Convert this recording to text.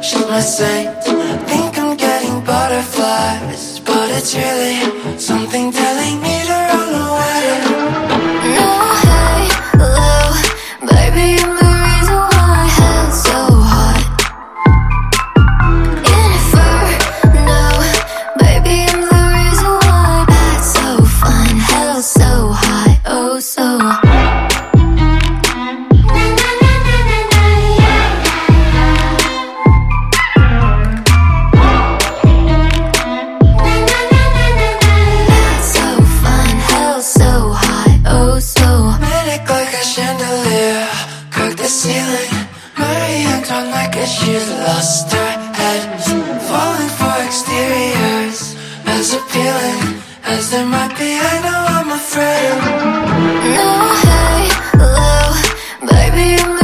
she's my saint. Think I'm getting butterflies, but it's really something telling me to run away. No, hey, low, baby, I'm the reason why hell's so hot. Inferno, baby, I'm the reason why that's so fun. Hell's so hot, oh so hot. Ceiling, her hands on like she's lost her head. Falling for exteriors, as appealing as they might be. I know I'm afraid. No, hey, low, baby, I'm